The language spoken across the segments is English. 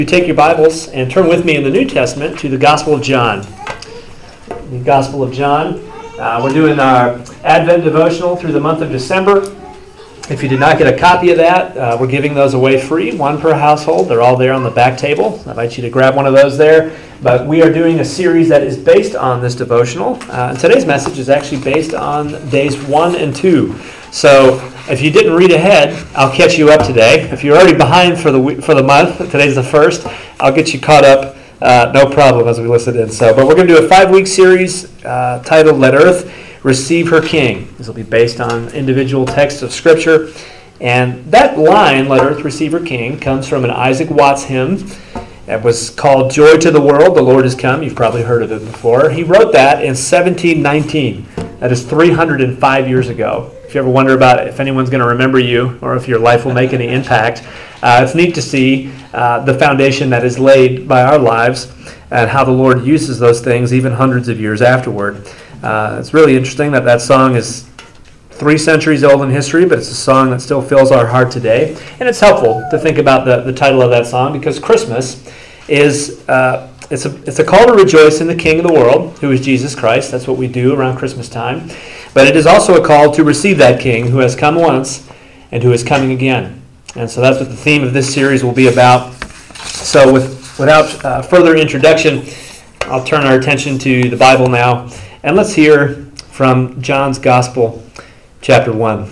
You take your Bibles and turn with me in the New Testament to the Gospel of John. The Gospel of John. We're doing our Advent devotional through the month of December. If you did not get a copy of that, we're giving those away free, one per household. They're all there on the back table. I invite you to grab one of those there. But we are doing a series that is based on this devotional. And today's message is actually based on days 1 and 2. So if you didn't read ahead, I'll catch you up today. If you're already behind for the month, today's the first, I'll get you caught up, no problem, as we listen in. But we're going to do a 5-week series titled Let Earth Receive Her King. This will be based on individual texts of Scripture. And that line, Let Earth Receive Her King, comes from an Isaac Watts hymn. It was called Joy to the World, the Lord Has Come. You've probably heard of it before. He wrote that in 1719. That is 305 years ago. If you ever wonder about if anyone's going to remember you or if your life will make any impact, it's neat to see the foundation that is laid by our lives and how the Lord uses those things even hundreds of years afterward. It's really interesting that song is 3 centuries old in history, but it's a song that still fills our heart today. And it's helpful to think about the title of that song because Christmas is it's a call to rejoice in the King of the world, who is Jesus Christ. That's what we do around Christmas time. But it is also a call to receive that King who has come once and who is coming again. And so that's what the theme of this series will be about. So without further introduction, I'll turn our attention to the Bible now. And let's hear from John's Gospel, chapter 1.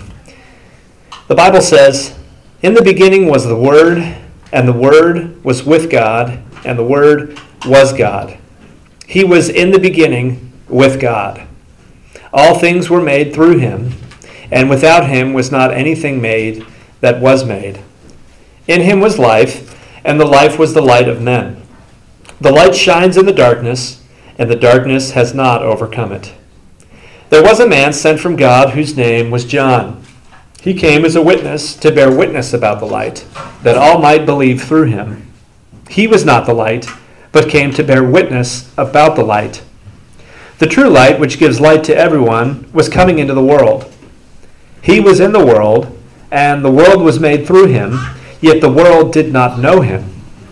The Bible says, "In the beginning was the Word, and the Word was with God, and the Word was God. He was in the beginning with God. All things were made through him, and without him was not anything made that was made. In him was life, and the life was the light of men. The light shines in the darkness, and the darkness has not overcome it. There was a man sent from God whose name was John. He came as a witness to bear witness about the light, that all might believe through him. He was not the light, but came to bear witness about the light. The true light, which gives light to everyone, was coming into the world. He was in the world, and the world was made through him, yet the world did not know him.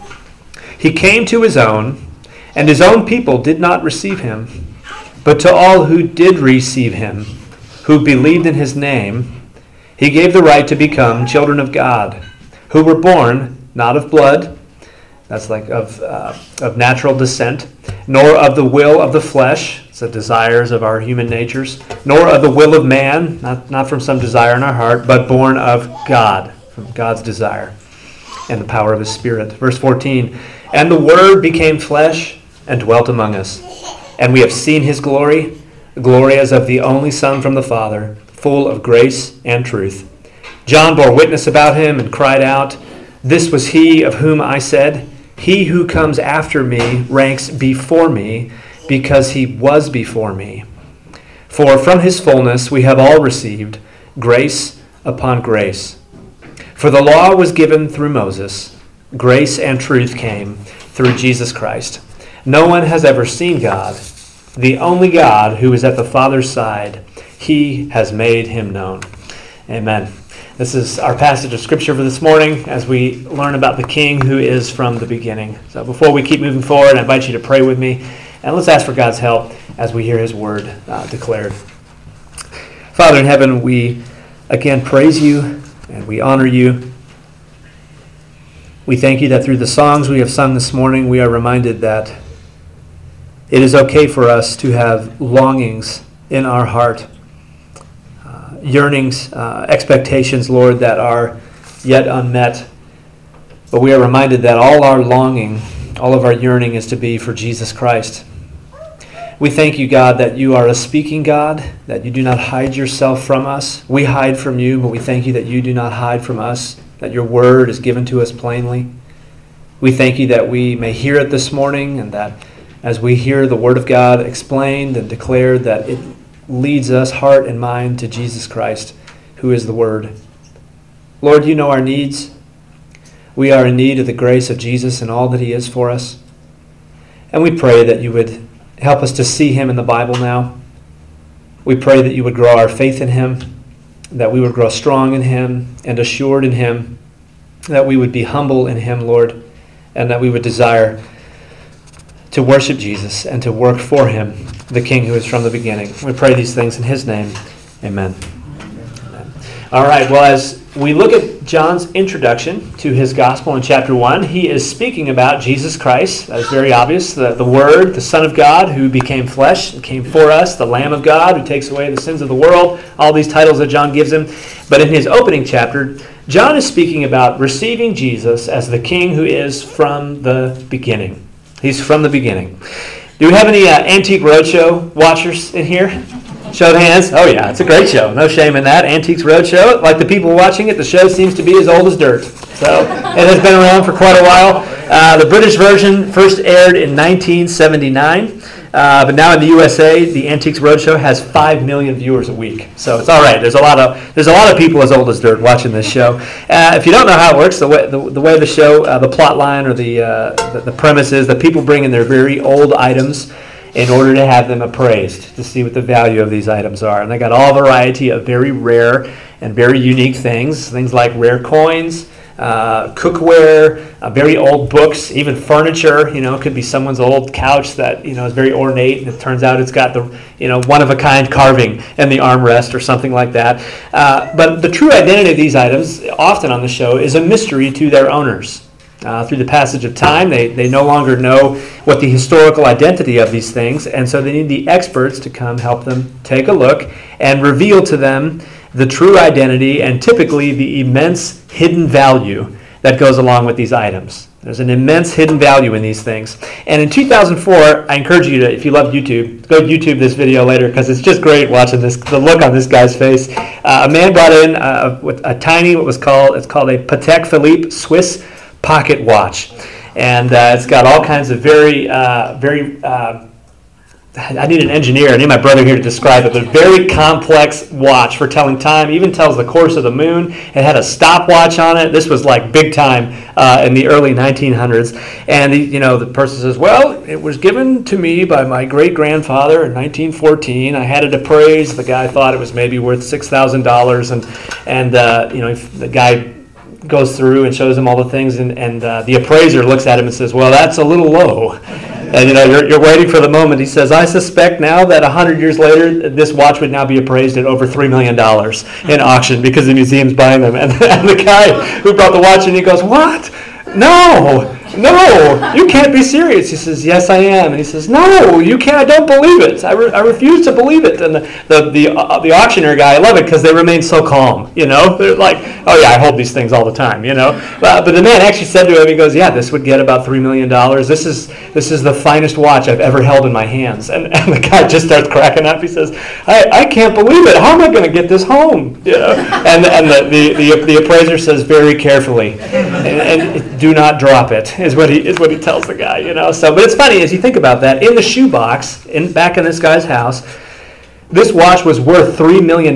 He came to his own, and his own people did not receive him. But to all who did receive him, who believed in his name, he gave the right to become children of God, who were born not of blood," that's like of natural descent, "nor of the will of the flesh," it's the desires of our human natures, "nor of the will of man," not from some desire in our heart, "but born of God," from God's desire and the power of his Spirit. Verse 14, "And the Word became flesh and dwelt among us. And we have seen his glory, the glory as of the only Son from the Father, full of grace and truth. John bore witness about him and cried out, 'This was he of whom I said, he who comes after me ranks before me, because he was before me.' For from his fullness we have all received grace upon grace. For the law was given through Moses, grace and truth came through Jesus Christ. No one has ever seen God, the only God who is at the Father's side. He has made him known." Amen. This is our passage of Scripture for this morning as we learn about the King who is from the beginning. So before we keep moving forward, I invite you to pray with me, and let's ask for God's help as we hear his word declared. Father in heaven, we again praise you and we honor you. We thank you that through the songs we have sung this morning, we are reminded that it is okay for us to have longings in our heart, yearnings, expectations, Lord, that are yet unmet. But we are reminded that all our longing, all of our yearning is to be for Jesus Christ. We thank you, God, that you are a speaking God, that you do not hide yourself from us. We hide from you, but we thank you that you do not hide from us, that your word is given to us plainly. We thank you that we may hear it this morning, and that as we hear the word of God explained and declared, that it leads us heart and mind to Jesus Christ, who is the Word. Lord, you know our needs. We are in need of the grace of Jesus and all that he is for us. And we pray that you would help us to see him in the Bible now. We pray that you would grow our faith in him, that we would grow strong in him and assured in him, that we would be humble in him, Lord, and that we would desire to worship Jesus and to work for him, the King who is from the beginning. We pray these things in his name. Amen. All right, well, as we look at John's introduction to his gospel in chapter 1, he is speaking about Jesus Christ. That is very obvious. The Word, the Son of God, who became flesh and came for us, the Lamb of God, who takes away the sins of the world, all these titles that John gives him. But in his opening chapter, John is speaking about receiving Jesus as the King who is from the beginning. He's from the beginning. Do we have any Antique Roadshow watchers in here? Show of hands. Oh yeah, it's a great show. No shame in that. Antiques Roadshow. Like the people watching it, the show seems to be as old as dirt. So it has been around for quite a while. The British version first aired in 1979. But now in the USA, the Antiques Roadshow has 5 million viewers a week. So it's all right. There's a lot of people as old as dirt watching this show. If you don't know how it works, the way the show, the plot line or the premise is that people bring in their very old items in order to have them appraised, to see what the value of these items are. And they got all variety of very rare and very unique things like rare coins, cookware, very old books, even furniture. It could be someone's old couch that is very ornate, and it turns out it's got the one-of-a-kind carving in the armrest or something like that. But the true identity of these items, often on the show, is a mystery to their owners. Through the passage of time, they no longer know what the historical identity of these things, and so they need the experts to come help them take a look and reveal to them the true identity and typically the immense hidden value that goes along with these items. There's an immense hidden value in these things. And in 2004, I encourage you to, if you love YouTube, go YouTube this video later because it's just great watching the look on this guy's face. A man brought in a tiny, it's called a Patek Philippe Swiss pocket watch, and it's got all kinds of very I need an engineer. I need my brother here to describe it. But very complex watch for telling time. Even tells the course of the moon. It had a stopwatch on it. This was like big time in the early 1900s. And the person says, "Well, it was given to me by my great grandfather in 1914. I had it appraised. The guy thought it was maybe worth $6,000, and the guy goes through and shows him all the things, and the appraiser looks at him and says, "Well, that's a little low." And you're waiting for the moment. He says, "I suspect now that 100 years later, this watch would now be appraised at over $3 million in auction because the museum's buying them." And the guy who brought the watch in, he goes, "What? No, you can't be serious." He says, "Yes, I am." And he says, "No, you can't. I don't believe it. I refuse to believe it." And the auctioneer guy, I love it because they remain so calm. They're like, "Oh yeah, I hold these things all the time." But the man actually said to him, he goes, "Yeah, this would get about $3 million. This is the finest watch I've ever held in my hands." And the guy just starts cracking up. He says, I can't believe it. How am I going to get this home?" And the appraiser says very carefully, and do not drop it. Is what he tells the guy, So, but it's funny as you think about that. In the shoebox, back in this guy's house, this watch was worth $3 million,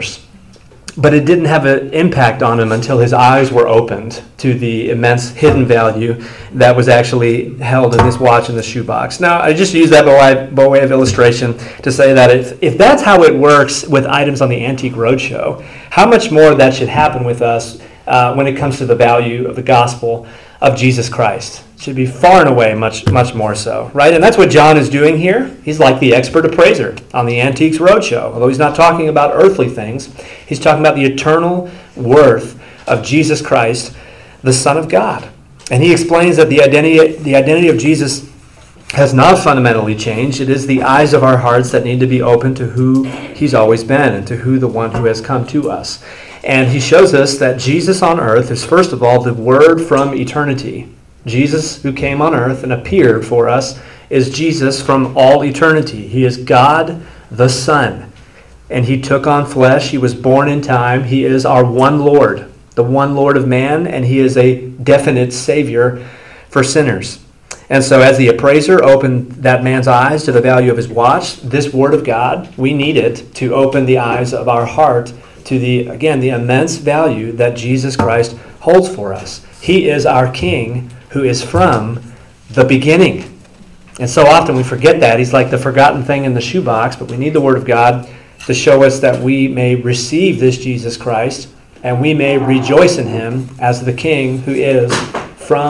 but it didn't have an impact on him until his eyes were opened to the immense hidden value that was actually held in this watch in the shoebox. Now, I just use that by way of illustration to say that if that's how it works with items on the Antique Roadshow, how much more that should happen with us when it comes to the value of the gospel of Jesus Christ. It should be far and away much more so, right? And that's what John is doing here. He's like the expert appraiser on the Antiques Roadshow. Although he's not talking about earthly things, he's talking about the eternal worth of Jesus Christ, the Son of God. And he explains that the identity of Jesus has not fundamentally changed. It is the eyes of our hearts that need to be open to who he's always been and to who the one who has come to us. And he shows us that Jesus on earth is, first of all, the Word from eternity. Jesus, who came on earth and appeared for us, is Jesus from all eternity. He is God the Son. And he took on flesh. He was born in time. He is our one Lord, the one Lord of man, and he is a definite Savior for sinners. And so as the appraiser opened that man's eyes to the value of his watch, this Word of God, we need it to open the eyes of our heart to the immense value that Jesus Christ holds for us. He is our King who is from the beginning. And so often we forget that. He's like the forgotten thing in the shoebox, but we need the Word of God to show us that we may receive this Jesus Christ and we may rejoice in him as the King who is from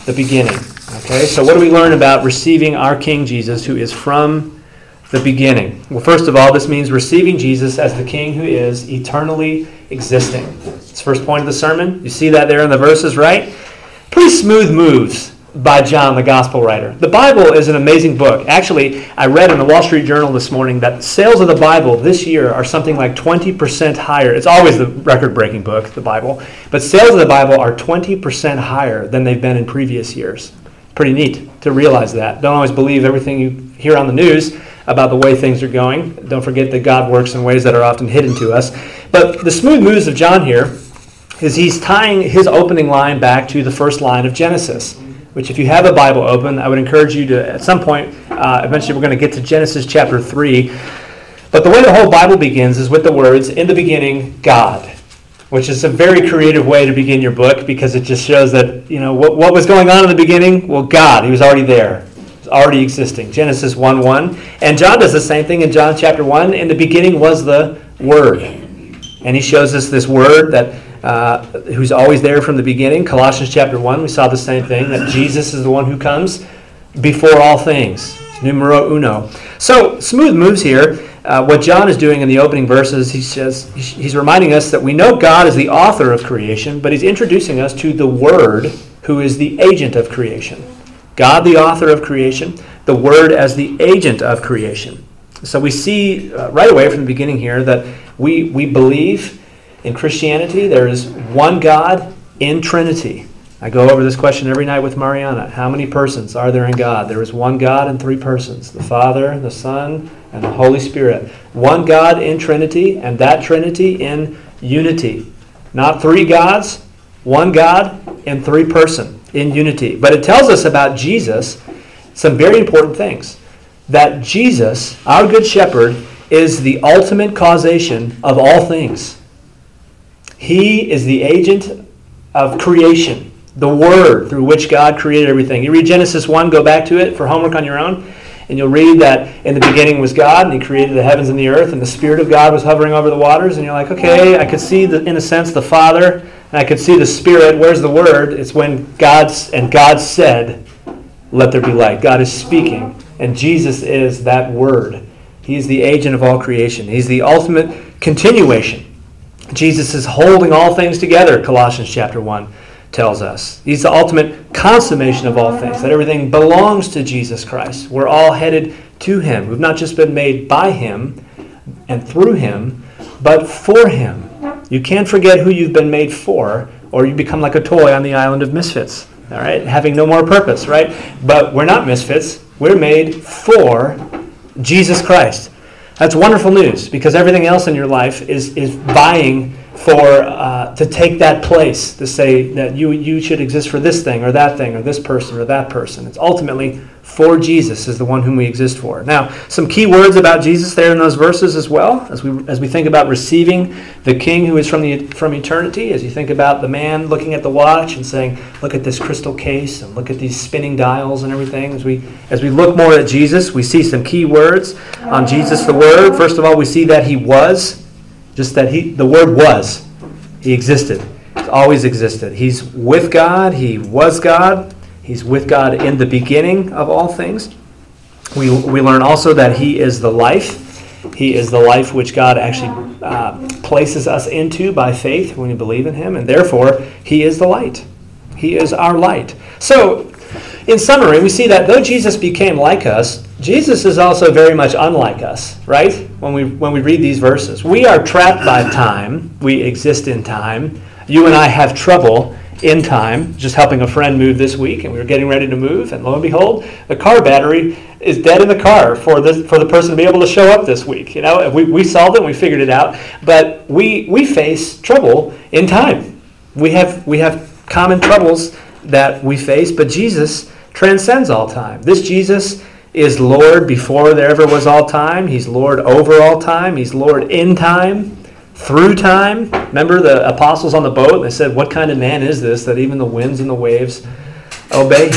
the beginning. Okay, so what do we learn about receiving our King Jesus, who is from the beginning? Well, first of all, this means receiving Jesus as the King who is eternally existing. It's the first point of the sermon. You see that there in the verses, right? Pretty smooth moves by John, the gospel writer. The Bible is an amazing book. Actually, I read in the Wall Street Journal this morning that sales of the Bible this year are something like 20% higher. It's always the record-breaking book, the Bible. But sales of the Bible are 20% higher than they've been in previous years. Pretty neat to realize that. Don't always believe everything you hear on the news about the way things are going. Don't forget that God works in ways that are often hidden to us. But the smooth moves of John here is he's tying his opening line back to the first line of Genesis, which if you have a Bible open, I would encourage you to, at some point, eventually we're going to get to Genesis chapter 3. But the way the whole Bible begins is with the words, "In the beginning, God," which is a very creative way to begin your book because it just shows that, what was going on in the beginning? Well, God, he was already there. He was already existing. Genesis 1:1. And John does the same thing in John chapter 1. In the beginning was the Word. And he shows us this Word that who's always there from the beginning. Colossians chapter 1, we saw the same thing, that Jesus is the one who comes before all things. Numero uno. So, smooth moves here. What John is doing in the opening verses, he says, he's reminding us that we know God is the author of creation, but he's introducing us to the Word, who is the agent of creation. God, the author of creation, the Word as the agent of creation. So we see right away from the beginning here that we believe in Christianity there is one God in Trinity. I go over this question every night with Mariana. How many persons are there in God? There is one God in three persons, the Father, the Son, and the Holy Spirit. One God in Trinity, and that Trinity in unity. Not three gods, one God in three person in unity. But it tells us about Jesus some very important things. That Jesus, our Good Shepherd, is the ultimate causation of all things. He is the agent of creation, the Word through which God created everything. You read Genesis 1, go back to it for homework on your own, and you'll read that in the beginning was God, and he created the heavens and the earth, and the Spirit of God was hovering over the waters, and you're like, okay, I could see, in a sense, the Father, and I could see the Spirit. Where's the Word? It's when God said, let there be light. God is speaking, and Jesus is that Word. He's the agent of all creation. He's the ultimate continuation. Jesus is holding all things together, Colossians chapter 1 tells us. He's the ultimate consummation of all things, that everything belongs to Jesus Christ. We're all headed to him. We've not just been made by him and through him, but for him. You can't forget who you've been made for, or you become like a toy on the island of misfits, all right, having no more purpose, right? But we're not misfits. We're made for Jesus Christ. That's wonderful news, because everything else in your life is vying for to take that place, to say that you should exist for this thing or this person or that person. It's ultimately for Jesus is the one whom we exist for. Now, some key words about Jesus there in those verses as well, as we think about receiving the King who is from eternity, as you think about the man looking at the watch and saying, look at this crystal case and look at these spinning dials and everything. As we look more at Jesus, we see some key words on Jesus the Word. First of all, we see that he was, just that the Word was. He existed. He's always existed. He's with God. He was God. He's with God in the beginning of all things. We learn also that he is the life. He is the life which God actually places us into by faith when we believe in him, and therefore he is the light. He is our light. So, in summary, we see that though Jesus became like us, Jesus is also very much unlike us, right? When we read these verses. We are trapped by time. We exist in time. You and I have trouble in time. Just helping a friend move this week, and we were getting ready to move, and lo and behold, the car battery is dead in the car for the person to be able to show up this week. You know, we solved it, and we figured it out, but we face trouble in time. We have common troubles that we face, but Jesus transcends all time. This Jesus is Lord before there ever was all time. He's Lord over all time. He's Lord in time, through time. Remember the apostles on the boat? They said, what kind of man is this that even the winds and the waves obey him?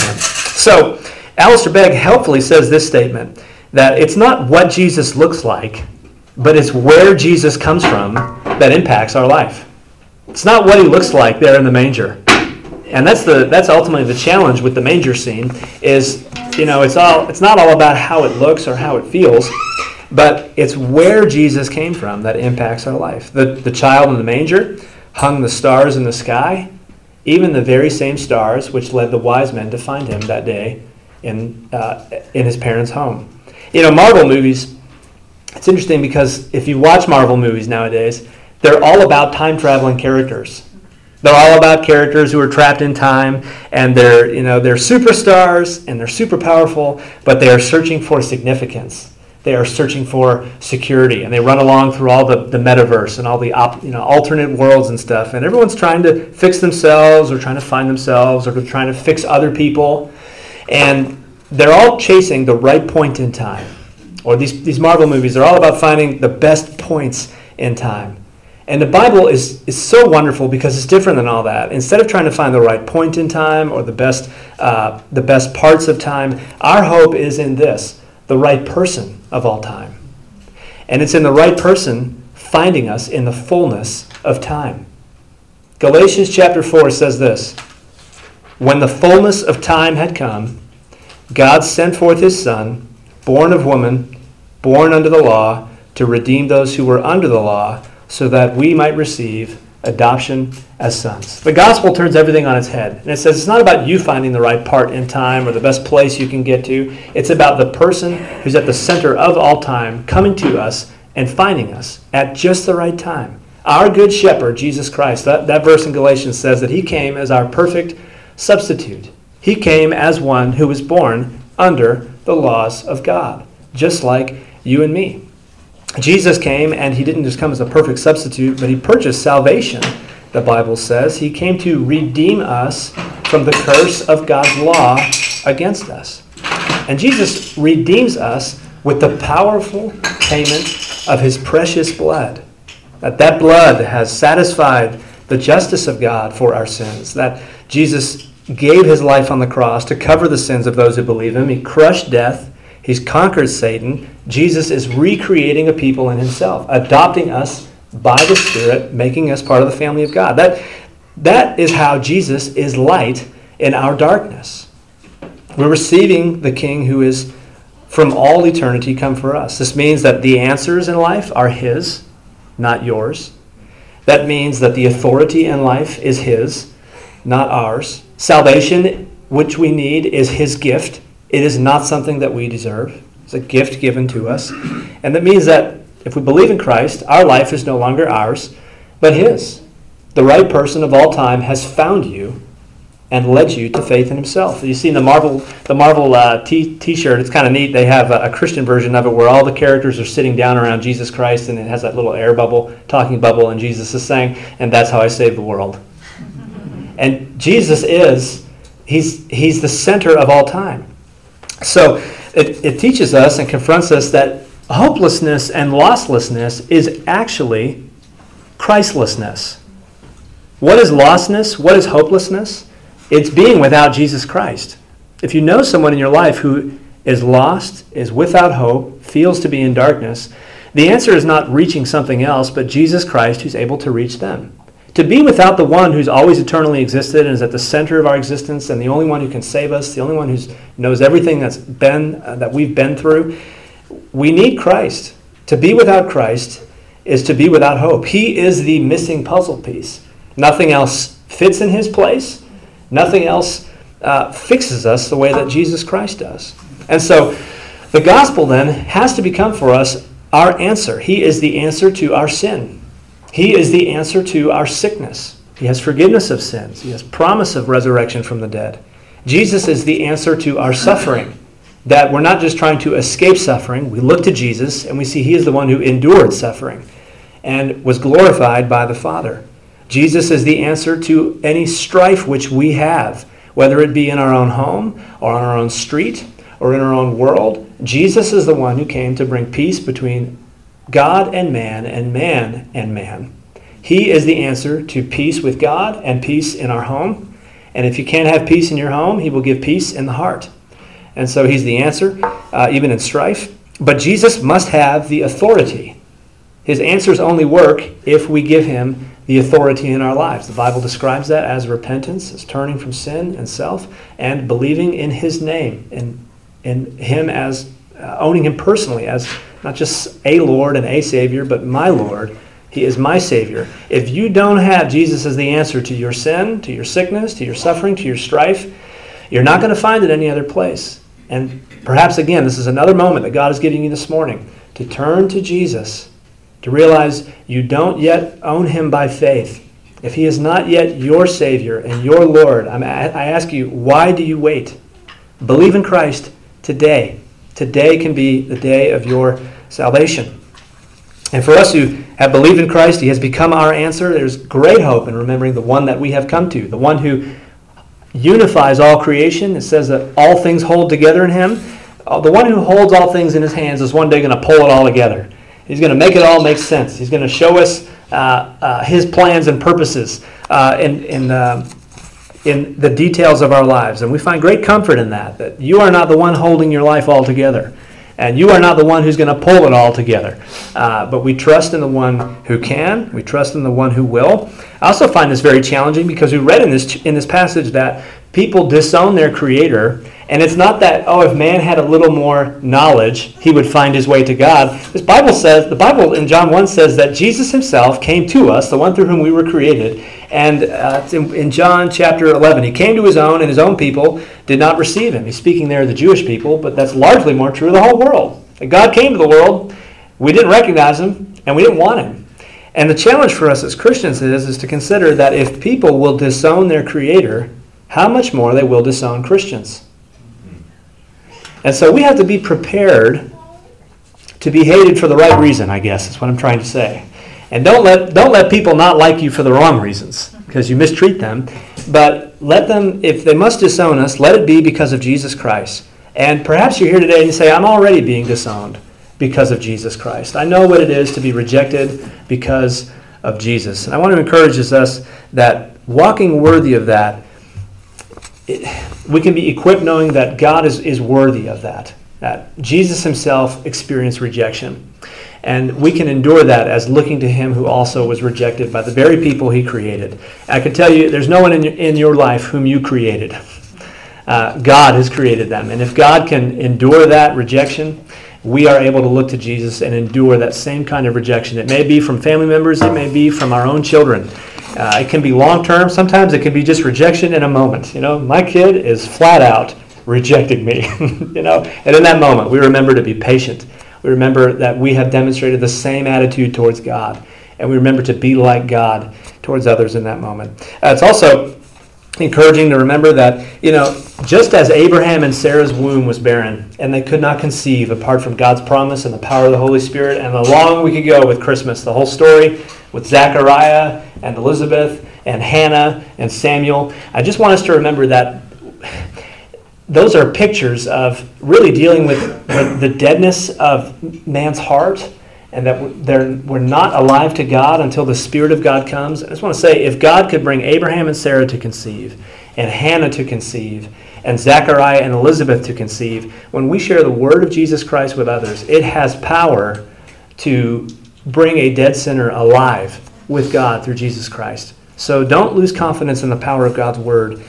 So, Alistair Begg helpfully says this statement, that it's not what Jesus looks like, but it's where Jesus comes from that impacts our life. It's not what he looks like there in the manger. And that's ultimately the challenge with the manger scene is, it's not all about how it looks or how it feels, but it's where Jesus came from that impacts our life. The child in the manger hung the stars in the sky, even the very same stars which led the wise men to find him that day in his parents' home. Marvel movies, it's interesting because if you watch Marvel movies nowadays, they're all about time-traveling characters. They're all about characters who are trapped in time, and they're superstars, and they're super powerful, but they are searching for significance. They are searching for security, and they run along through all the metaverse and all the alternate worlds and stuff, and everyone's trying to fix themselves or trying to find themselves or trying to fix other people, and they're all chasing the right point in time. Or these Marvel movies are all about finding the best points in time. And the Bible is so wonderful because it's different than all that. Instead of trying to find the right point in time or the best parts of time, our hope is in this, the right person of all time. And it's in the right person finding us in the fullness of time. Galatians chapter 4 says this, "When the fullness of time had come, God sent forth his Son, born of woman, born under the law, to redeem those who were under the law, so that we might receive adoption as sons." The gospel turns everything on its head. And it says it's not about you finding the right part in time or the best place you can get to. It's about the person who's at the center of all time coming to us and finding us at just the right time. Our good shepherd, Jesus Christ, that verse in Galatians says that he came as our perfect substitute. He came as one who was born under the laws of God, just like you and me. Jesus came, and he didn't just come as a perfect substitute, but he purchased salvation, the Bible says. He came to redeem us from the curse of God's law against us. And Jesus redeems us with the powerful payment of his precious blood. That blood has satisfied the justice of God for our sins. That Jesus gave his life on the cross to cover the sins of those who believe him. He crushed death. He's conquered Satan. Jesus is recreating a people in himself, adopting us by the Spirit, making us part of the family of God. That is how Jesus is light in our darkness. We're receiving the King who is from all eternity come for us. This means that the answers in life are his, not yours. That means that the authority in life is his, not ours. Salvation, which we need, is his gift. It is not something that we deserve. It's a gift given to us. And that means that if we believe in Christ, our life is no longer ours, but his. The right person of all time has found you and led you to faith in himself. You see in the Marvel t-shirt, it's kind of neat. They have a Christian version of it where all the characters are sitting down around Jesus Christ, and it has that little air bubble, talking bubble, and Jesus is saying, "And that's how I saved the world." And Jesus he's the center of all time. So it teaches us and confronts us that hopelessness and lostlessness is actually Christlessness. What is lostness? What is hopelessness? It's being without Jesus Christ. If you know someone in your life who is lost, is without hope, feels to be in darkness, the answer is not reaching something else, but Jesus Christ who's able to reach them. To be without the one who's always eternally existed and is at the center of our existence and the only one who can save us, the only one who knows everything that we've been through, we need Christ. To be without Christ is to be without hope. He is the missing puzzle piece. Nothing else fits in his place. Nothing else fixes us the way that Jesus Christ does. And so the gospel then has to become for us our answer. He is the answer to our sin. He is the answer to our sickness. He has forgiveness of sins. He has promise of resurrection from the dead. Jesus is the answer to our suffering. That we're not just trying to escape suffering. We look to Jesus and we see he is the one who endured suffering and was glorified by the Father. Jesus is the answer to any strife which we have, whether it be in our own home or on our own street or in our own world. Jesus is the one who came to bring peace between God and man and man and man. He is the answer to peace with God and peace in our home. And if you can't have peace in your home, he will give peace in the heart. And so he's the answer, even in strife. But Jesus must have the authority. His answers only work if we give him the authority in our lives. The Bible describes that as repentance, as turning from sin and self, and believing in his name, in him as owning him personally as not just a Lord and a Savior, but my Lord. He is my Savior. If you don't have Jesus as the answer to your sin, to your sickness, to your suffering, to your strife, you're not going to find it any other place. And perhaps, again, this is another moment that God is giving you this morning to turn to Jesus, to realize you don't yet own him by faith. If he is not yet your Savior and your Lord, I ask you, why do you wait? Believe in Christ today. Today can be the day of your salvation. And for us who have believed in Christ, he has become our answer. There's great hope in remembering the one that we have come to, the one who unifies all creation. It says that all things hold together in him. The one who holds all things in his hands is one day going to pull it all together. He's going to make it all make sense. He's going to show us his plans and purposes in the details of our lives. And we find great comfort in that you are not the one holding your life all together. And you are not the one who's going to pull it all together. But we trust in the one who can. We trust in the one who will. I also find this very challenging because we read in this passage that people disown their Creator. And it's not that, if man had a little more knowledge, he would find his way to God. The Bible in John 1 says that Jesus himself came to us, the one through whom we were created. And in John chapter 11, he came to his own, and his own people did not receive him. He's speaking there of the Jewish people, but that's largely more true of the whole world. God came to the world, we didn't recognize him, and we didn't want him. And the challenge for us as Christians is to consider that if people will disown their Creator, how much more they will disown Christians. And so we have to be prepared to be hated for the right reason, I guess, is what I'm trying to say. And don't let people not like you for the wrong reasons, because you mistreat them. But let them, if they must disown us, let it be because of Jesus Christ. And perhaps you're here today and you say, I'm already being disowned because of Jesus Christ. I know what it is to be rejected because of Jesus. And I want to encourage us that walking worthy of that, we can be equipped knowing that God is worthy of that Jesus himself experienced rejection. And we can endure that as looking to him who also was rejected by the very people he created. I can tell you, there's no one in your life whom you created. God has created them. And if God can endure that rejection, we are able to look to Jesus and endure that same kind of rejection. It may be from family members. It may be from our own children. It can be long-term. Sometimes it can be just rejection in a moment. My kid is flat out rejecting me. And in that moment, we remember to be patient. We remember that we have demonstrated the same attitude towards God. And we remember to be like God towards others in that moment. It's also encouraging to remember that, just as Abraham and Sarah's womb was barren, and they could not conceive apart from God's promise and the power of the Holy Spirit, and the long we could go with Christmas, the whole story with Zechariah and Elizabeth and Hannah and Samuel. I just want us to remember that those are pictures of really dealing with the deadness of man's heart, and that we're not alive to God until the Spirit of God comes. I just want to say, if God could bring Abraham and Sarah to conceive, and Hannah to conceive, and Zechariah and Elizabeth to conceive, when we share the word of Jesus Christ with others, it has power to bring a dead sinner alive with God through Jesus Christ. So don't lose confidence in the power of God's word.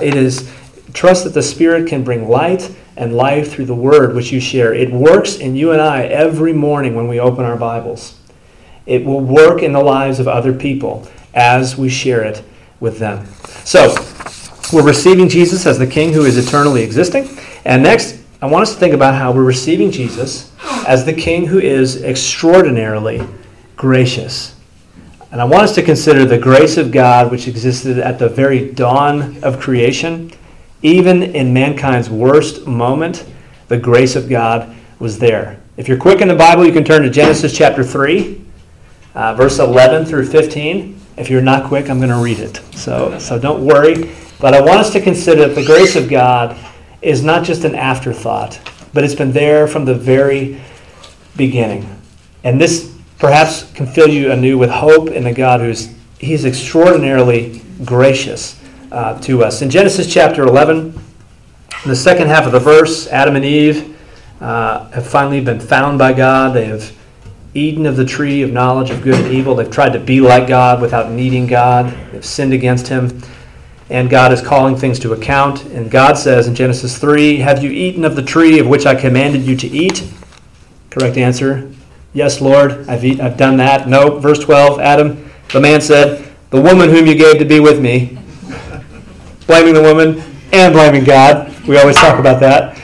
Trust that the Spirit can bring light and life through the word which you share. It works in you and I every morning when we open our Bibles. It will work in the lives of other people as we share it with them. So, we're receiving Jesus as the King who is eternally existing. And next, I want us to think about how we're receiving Jesus as the King who is extraordinarily gracious. And I want us to consider the grace of God which existed at the very dawn of creation. Even in mankind's worst moment, the grace of God was there. If you're quick in the Bible, you can turn to Genesis chapter 3, verse 11 through 15. If you're not quick, I'm going to read it. So don't worry. But I want us to consider that the grace of God is not just an afterthought, but it's been there from the very beginning. And this perhaps can fill you anew with hope in the God He's extraordinarily gracious to us. In Genesis chapter 11, in the second half of the verse, Adam and Eve have finally been found by God. They have eaten of the tree of knowledge of good and evil. They've tried to be like God without needing God. They've sinned against him. And God is calling things to account. And God says in Genesis 3, have you eaten of the tree of which I commanded you to eat? Correct answer. Yes, Lord, I've done that. No. Verse 12, Adam, the man said, the woman whom you gave to be with me. Blaming the woman and blaming God. We always talk about that.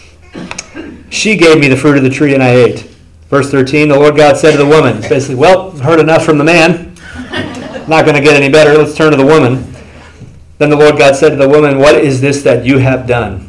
She gave me the fruit of the tree and I ate. Verse 13, the Lord God said to the woman, basically, well, heard enough from the man. Not going to get any better. Let's turn to the woman. Then the Lord God said to the woman, what is this that you have done?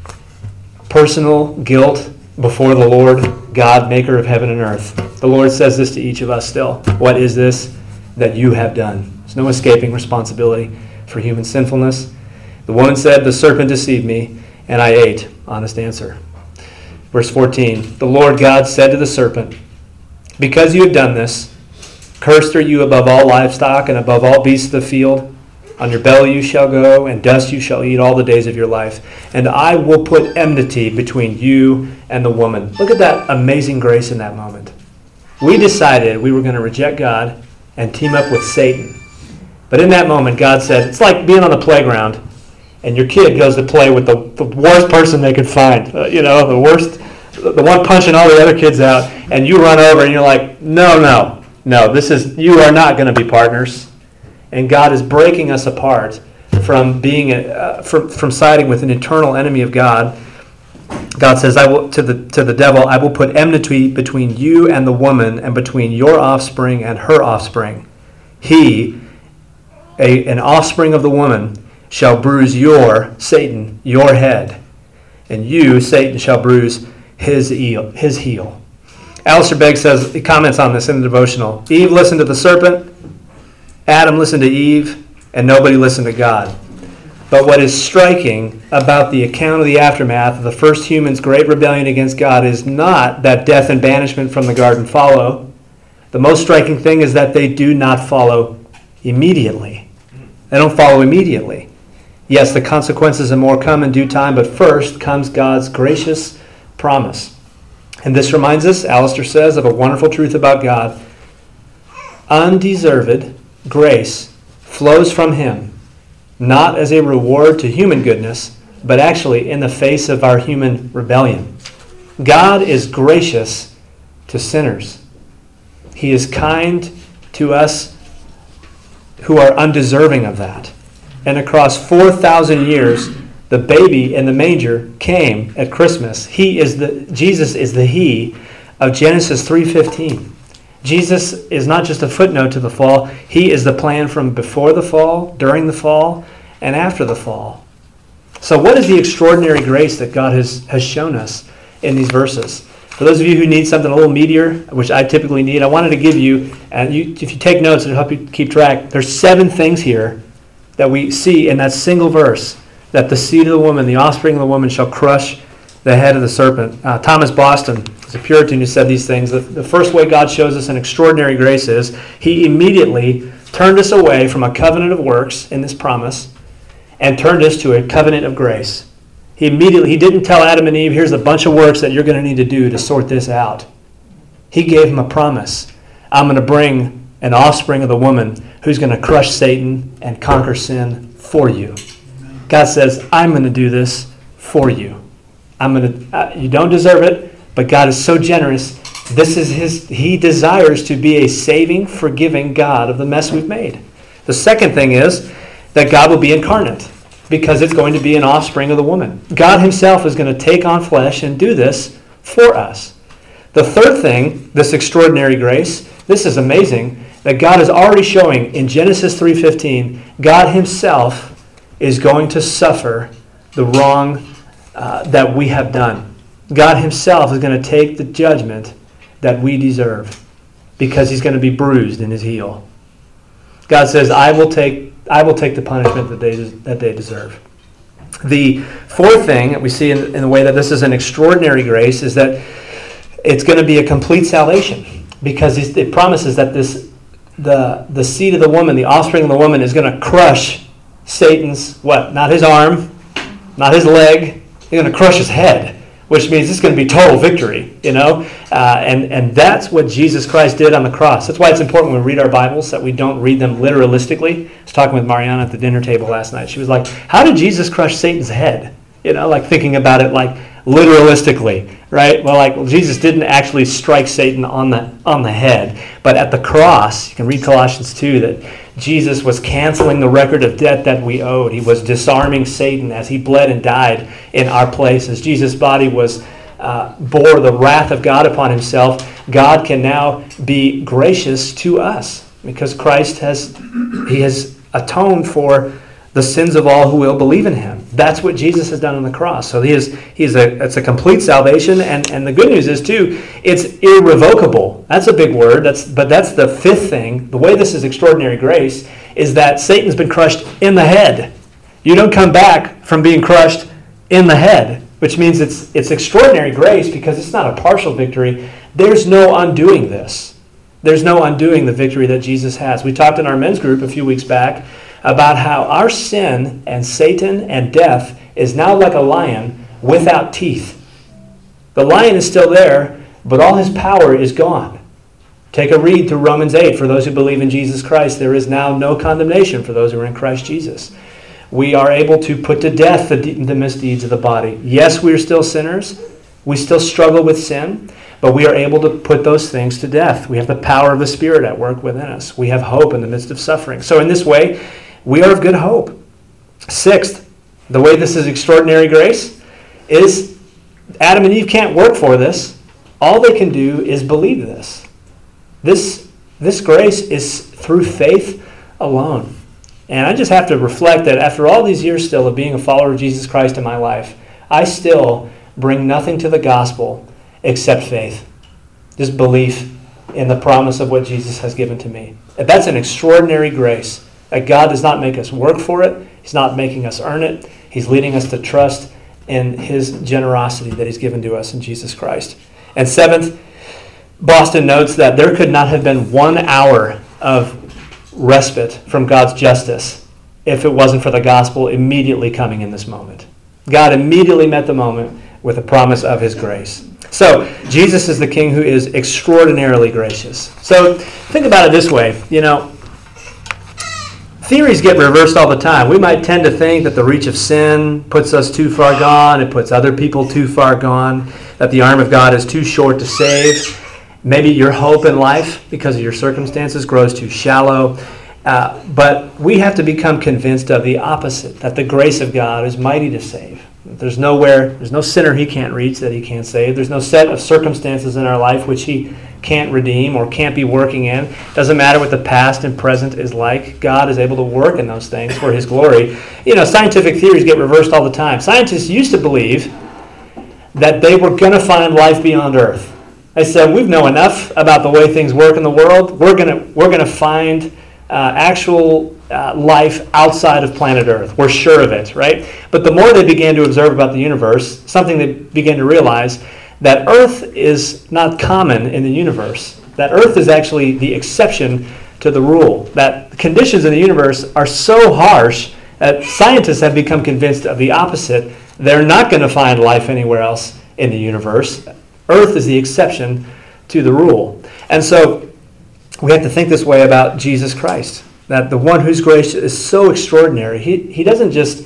Personal guilt before the Lord, God, maker of heaven and earth. The Lord says this to each of us still. What is this that you have done? There's no escaping responsibility for human sinfulness. The woman said, the serpent deceived me, and I ate. Honest answer. Verse 14, the Lord God said to the serpent, because you have done this, cursed are you above all livestock and above all beasts of the field. On your belly you shall go, and dust you shall eat all the days of your life. And I will put enmity between you and the woman. Look at that amazing grace in that moment. We decided we were going to reject God and team up with Satan. But in that moment, God said, it's like being on the playground, and your kid goes to play with the worst person they could find. The worst, the one punching all the other kids out, and you run over and you're like, no, you are not going to be partners. And God is breaking us apart from being from siding with an eternal enemy of God. God says, "I will to the devil, I will put enmity between you and the woman, and between your offspring and her offspring. He, an offspring of the woman, shall bruise Satan, your head, and you, Satan, shall bruise his heel." Alistair Begg says, he comments on this in the devotional. Eve listened to the serpent. Adam listened to Eve, and nobody listened to God. But what is striking about the account of the aftermath of the first human's great rebellion against God is not that death and banishment from the garden follow. The most striking thing is that they do not follow immediately. They don't follow immediately. Yes, the consequences and more come in due time, but first comes God's gracious promise. And this reminds us, Alistair says, of a wonderful truth about God. Undeserved grace flows from him, not as a reward to human goodness, but actually in the face of our human rebellion. God is gracious to sinners. He is kind to us who are undeserving of that. And across 4,000 years, the baby in the manger came at Christmas. Jesus is the He of Genesis 3:15. Jesus is not just a footnote to the fall. He is the plan from before the fall, during the fall, and after the fall. So what is the extraordinary grace that God has shown us in these verses? For those of you who need something a little meatier, which I typically need, I wanted to give you, and if you take notes, it'll help you keep track. There's 7 things here that we see in that single verse, that the seed of the woman, the offspring of the woman, shall crush the head of the serpent. Thomas Boston is a Puritan who said these things. The first way God shows us an extraordinary grace is he immediately turned us away from a covenant of works in this promise and turned us to a covenant of grace. He didn't tell Adam and Eve, here's a bunch of works that you're going to need to do to sort this out. He gave them a promise. I'm going to bring an offspring of the woman who's going to crush Satan and conquer sin for you. God says, I'm going to do this for you. You don't deserve it, but God is so generous. He desires to be a saving, forgiving God of the mess we've made. The second thing is that God will be incarnate, because it's going to be an offspring of the woman. God himself is going to take on flesh and do this for us. The third thing, this extraordinary grace, this is amazing, that God is already showing in Genesis 3:15, God himself is going to suffer the wrong that we have done. God himself is going to take the judgment that we deserve, because he's going to be bruised in his heel. God says, I will take the punishment that they deserve. The fourth thing that we see in the way that this is an extraordinary grace is that it's going to be a complete salvation, because it promises that the seed of the woman, the offspring of the woman, is going to crush Satan's, not his arm, not his leg, he's going to crush his head. which means it's going to be total victory, and that's what Jesus Christ did on the cross. That's why it's important when we read our Bibles that we don't read them literalistically. I was talking with Mariana at the dinner table last night. She was like, how did Jesus crush Satan's head? Like thinking about it like literalistically, right? Well, Jesus didn't actually strike Satan on the head, but at the cross, you can read Colossians 2, that Jesus was canceling the record of debt that we owed. He was disarming Satan as he bled and died in our place. As Jesus' body was bore the wrath of God upon himself, God can now be gracious to us because Christ has atoned for the sins of all who will believe in him. That's what Jesus has done on the cross. So it's a complete salvation, and the good news is too, it's irrevocable. That's a big word. But that's the fifth thing. The way this is extraordinary grace is that Satan's been crushed in the head. You don't come back from being crushed in the head, which means it's extraordinary grace because it's not a partial victory. There's no undoing this. There's no undoing the victory that Jesus has. We talked in our men's group a few weeks back about how our sin and Satan and death is now like a lion without teeth. The lion is still there, but all his power is gone. Take a read through Romans 8. For those who believe in Jesus Christ, there is now no condemnation for those who are in Christ Jesus. We are able to put to death the misdeeds of the body. Yes, we are still sinners. We still struggle with sin, but we are able to put those things to death. We have the power of the Spirit at work within us. We have hope in the midst of suffering. So in this way, we are of good hope. Sixth, the way this is extraordinary grace is Adam and Eve can't work for this. All they can do is believe this. This grace is through faith alone. And I just have to reflect that after all these years still of being a follower of Jesus Christ in my life, I still bring nothing to the gospel except faith. Just belief in the promise of what Jesus has given to me. And that's an extraordinary grace. That God does not make us work for it. He's not making us earn it. He's leading us to trust in his generosity that he's given to us in Jesus Christ. And seventh, Boston notes that there could not have been 1 hour of respite from God's justice if it wasn't for the gospel immediately coming in this moment. God immediately met the moment with a promise of his grace. So, Jesus is the King who is extraordinarily gracious. So, think about it this way, theories get reversed all the time. We might tend to think that the reach of sin puts us too far gone, it puts other people too far gone, that the arm of God is too short to save. Maybe your hope in life, because of your circumstances, grows too shallow. But we have to become convinced of the opposite, that the grace of God is mighty to save. There's no sinner he can't reach that he can't save. There's no set of circumstances in our life which he can't redeem or can't be working in. Doesn't matter what the past and present is like. God is able to work in those things for his glory. Scientific theories get reversed all the time. Scientists used to believe that they were going to find life beyond Earth. They said, we know enough about the way things work in the world. We're going to find actual life outside of planet Earth. We're sure of it, right? But the more they began to observe about the universe, something they began to realize that Earth is not common in the universe. That Earth is actually the exception to the rule. That conditions in the universe are so harsh that scientists have become convinced of the opposite. They're not going to find life anywhere else in the universe. Earth is the exception to the rule. And so we have to think this way about Jesus Christ. That the one whose grace is so extraordinary, he doesn't just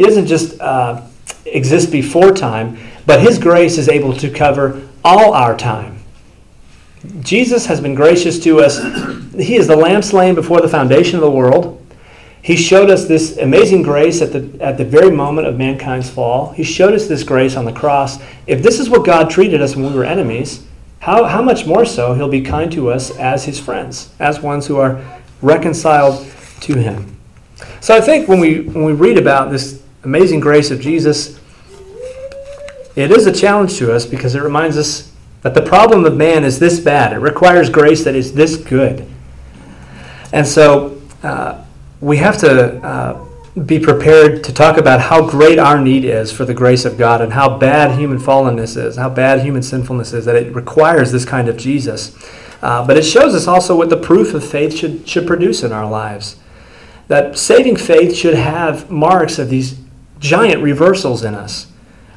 exist before time, but his grace is able to cover all our time. Jesus has been gracious to us. He is the lamb slain before the foundation of the world. He showed us this amazing grace at the very moment of mankind's fall. He showed us this grace on the cross. If this is what God treated us when we were enemies, how much more so he'll be kind to us as his friends, as ones who are reconciled to him. So I think when we read about this amazing grace of Jesus, it is a challenge to us because it reminds us that the problem of man is this bad. It requires grace that is this good. And so we have to be prepared to talk about how great our need is for the grace of God and how bad human fallenness is, how bad human sinfulness is, that it requires this kind of Jesus. But it shows us also what the proof of faith should produce in our lives. That saving faith should have marks of these giant reversals in us.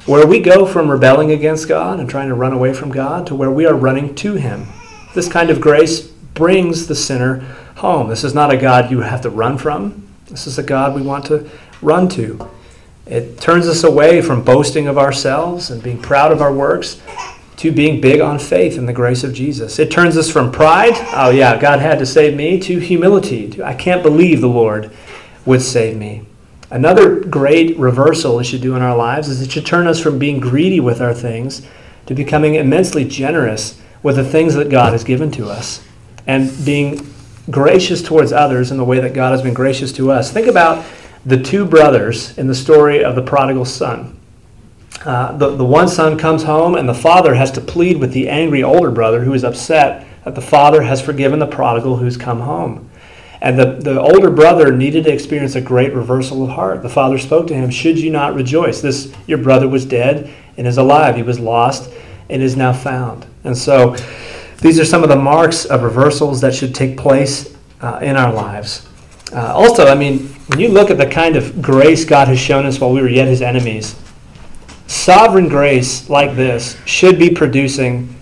where we go from rebelling against God and trying to run away from God to where we are running to him. This kind of grace brings the sinner home. This is not a God you have to run from. This is a God we want to run to. It turns us away from boasting of ourselves and being proud of our works to being big on faith in the grace of Jesus. It turns us from pride, oh yeah, God had to save me, to humility. I can't believe the Lord would save me. Another great reversal it should do in our lives is it should turn us from being greedy with our things to becoming immensely generous with the things that God has given to us and being gracious towards others in the way that God has been gracious to us. Think about the two brothers in the story of the prodigal son. The one son comes home and the father has to plead with the angry older brother who is upset that the father has forgiven the prodigal who's come home. And the older brother needed to experience a great reversal of heart. The father spoke to him, should you not rejoice? Your brother was dead and is alive. He was lost and is now found. And so these are some of the marks of reversals that should take place in our lives. Also, when you look at the kind of grace God has shown us while we were yet his enemies, sovereign grace like this should be producing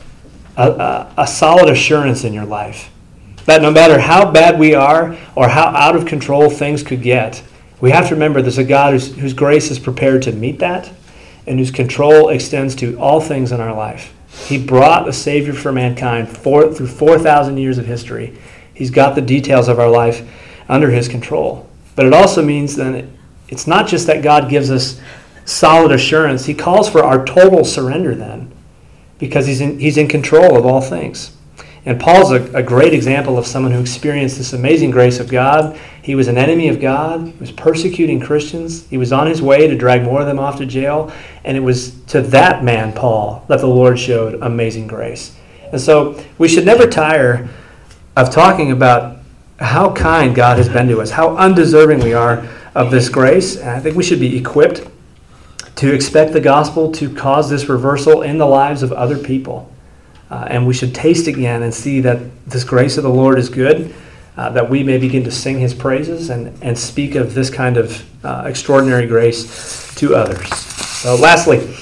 a solid assurance in your life. That no matter how bad we are or how out of control things could get, we have to remember there's a God whose grace is prepared to meet that and whose control extends to all things in our life. He brought a Savior for mankind through 4,000 years of history. He's got the details of our life under his control. But it also means then it's not just that God gives us solid assurance. He calls for our total surrender then, because he's in control of all things. And Paul's a great example of someone who experienced this amazing grace of God. He was an enemy of God. He was persecuting Christians. He was on his way to drag more of them off to jail. And it was to that man, Paul, that the Lord showed amazing grace. And so we should never tire of talking about how kind God has been to us, how undeserving we are of this grace. And I think we should be equipped to expect the gospel to cause this reversal in the lives of other people. And we should taste again and see that this grace of the Lord is good, that we may begin to sing his praises and speak of this kind of extraordinary grace to others. So lastly,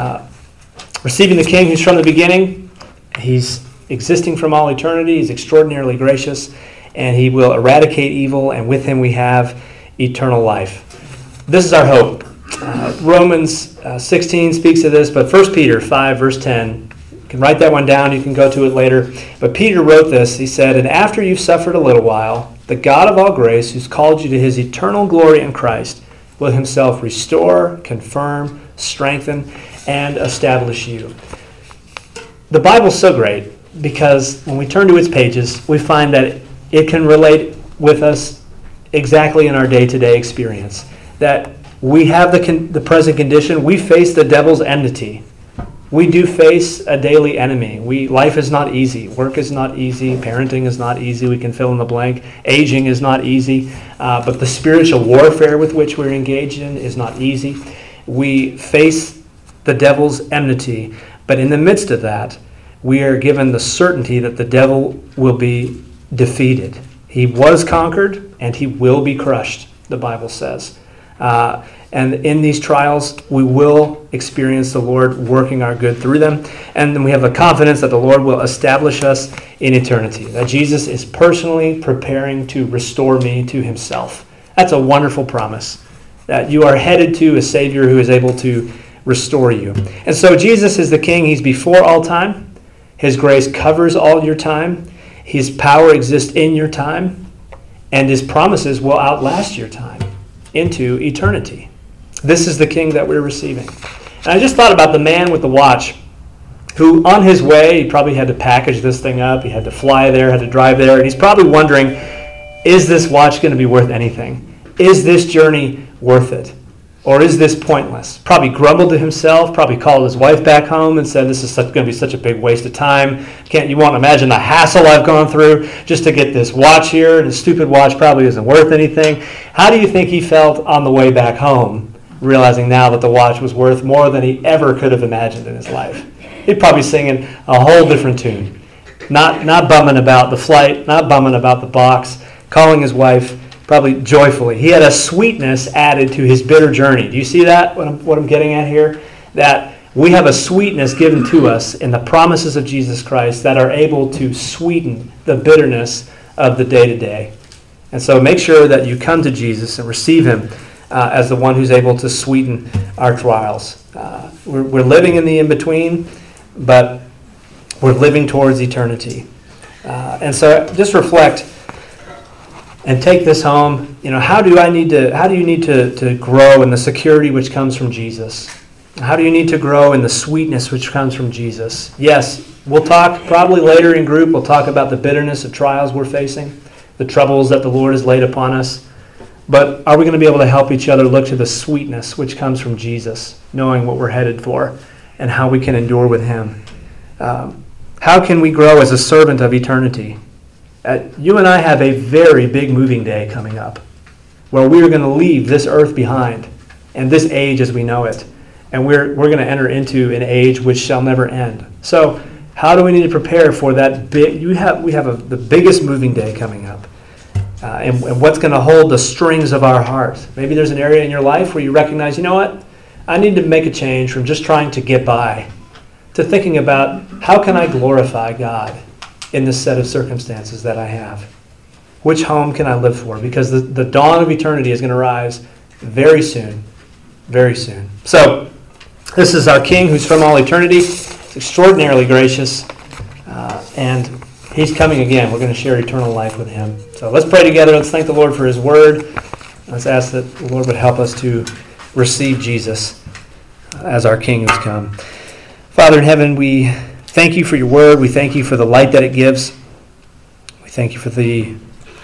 receiving the King who's from the beginning. He's existing from all eternity. He's extraordinarily gracious, and he will eradicate evil, and with him we have eternal life. This is our hope. Romans 16 speaks of this, but 1 Peter 5, verse 10, you can write that one down, you can go to it later. But Peter wrote this, he said, "And after you've suffered a little while, the God of all grace, who's called you to his eternal glory in Christ, will himself restore, confirm, strengthen, and establish you." The Bible's so great because when we turn to its pages, we find that it can relate with us exactly in our day-to-day experience. That we have the present condition. We face the devil's enmity. We do face a daily enemy. Life is not easy. Work is not easy. Parenting is not easy. We can fill in the blank. Aging is not easy. But the spiritual warfare with which we're engaged in is not easy. We face the devil's enmity. But in the midst of that, we are given the certainty that the devil will be defeated. He was conquered, and he will be crushed, the Bible says. And in these trials, we will experience the Lord working our good through them. And then we have the confidence that the Lord will establish us in eternity, that Jesus is personally preparing to restore me to himself. That's a wonderful promise, that you are headed to a Savior who is able to restore you. And so Jesus is the King. He's before all time. His grace covers all your time. His power exists in your time. And his promises will outlast your time into eternity. This is the King that we're receiving. And I just thought about the man with the watch who on his way, he probably had to package this thing up. He had to fly there, had to drive there. And he's probably wondering, is this watch going to be worth anything? Is this journey worth it? Or is this pointless? Probably grumbled to himself, probably called his wife back home and said, this is going to be such a big waste of time. You won't imagine the hassle I've gone through just to get this watch here. And this stupid watch probably isn't worth anything. How do you think he felt on the way back home, realizing now that the watch was worth more than he ever could have imagined in his life? He'd probably singing a whole different tune. Not bumming about the flight, not bumming about the box, calling his wife probably joyfully. He had a sweetness added to his bitter journey. Do you see that, what I'm getting at here? that we have a sweetness given to us in the promises of Jesus Christ that are able to sweeten the bitterness of the day-to-day. And so make sure that you come to Jesus and receive him as the one who's able to sweeten our trials. We're living in the in-between, but we're living towards eternity. And so just reflect and take this home. How do you need to grow in the security which comes from Jesus? How do you need to grow in the sweetness which comes from Jesus? Yes, we'll talk probably later in group. We'll talk about the bitterness of trials we're facing, the troubles that the Lord has laid upon us. But are we going to be able to help each other look to the sweetness which comes from Jesus, knowing what we're headed for and how we can endure with him? How can we grow as a servant of eternity? You and I have a very big moving day coming up where we are going to leave this earth behind and this age as we know it. And we're going to enter into an age which shall never end. So how do we need to prepare for that big? We have the biggest moving day coming up. And what's going to hold the strings of our heart? Maybe there's an area in your life where you recognize, you know what? I need to make a change from just trying to get by to thinking about how can I glorify God in this set of circumstances that I have? Which home can I live for? Because the dawn of eternity is going to rise very soon. Very soon. So, this is our King who's from all eternity. He's extraordinarily gracious. And he's coming again. We're going to share eternal life with him. So let's pray together. Let's thank the Lord for his word. Let's ask that the Lord would help us to receive Jesus as our King who's come. Father in heaven, we thank you for your word. We thank you for the light that it gives. We thank you for the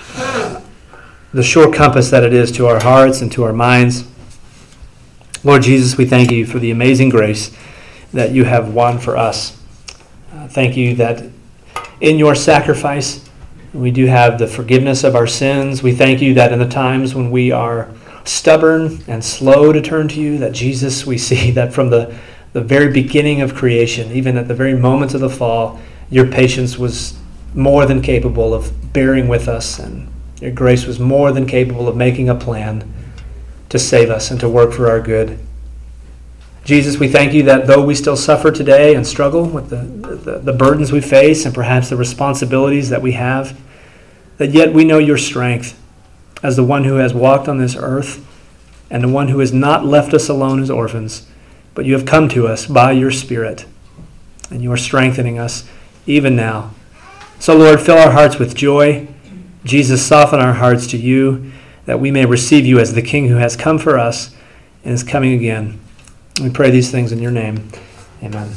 sure compass that it is to our hearts and to our minds. Lord Jesus, we thank you for the amazing grace that you have won for us. Thank you that in your sacrifice we do have the forgiveness of our sins. We thank you that in the times when we are stubborn and slow to turn to you, that Jesus, we see that from the very beginning of creation, even at the very moments of the fall, your patience was more than capable of bearing with us, and your grace was more than capable of making a plan to save us and to work for our good. Jesus, we thank you that though we still suffer today and struggle with the burdens we face and perhaps the responsibilities that we have, that yet we know your strength as the one who has walked on this earth and the one who has not left us alone as orphans, but you have come to us by your Spirit, and you are strengthening us even now. So, Lord, fill our hearts with joy. Jesus, soften our hearts to you, that we may receive you as the King who has come for us and is coming again. We pray these things in your name. Amen.